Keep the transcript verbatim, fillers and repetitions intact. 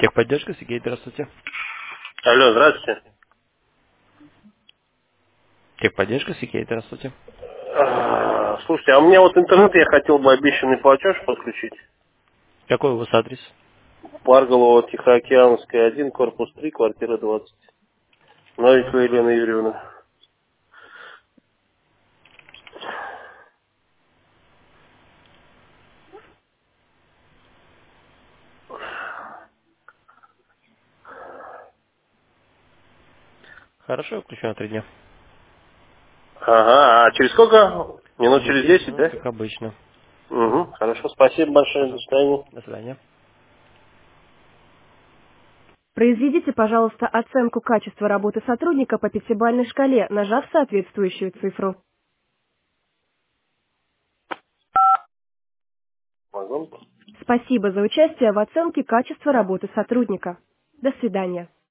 Техподдержка, Сергей, здравствуйте. Алло, здравствуйте. Техподдержка, Сергей, здравствуйте. А, Слушайте, а у меня вот интернет, я хотел бы обещанный платеж подключить. Какой у вас адрес? Парголова, Тихоокеанская, один, корпус три, квартира двадцать. Новикова Елена Юрьевна. Хорошо, я включу на три дня. Ага, а через сколько? Минут Через через десять десять, минут, да? как обычно. Угу, хорошо, спасибо большое, до Пожалуйста. свидания. До свидания. Произведите, пожалуйста, оценку качества работы сотрудника по пятибалльной шкале, нажав соответствующую цифру. Вагон. Спасибо за участие в оценке качества работы сотрудника. До свидания.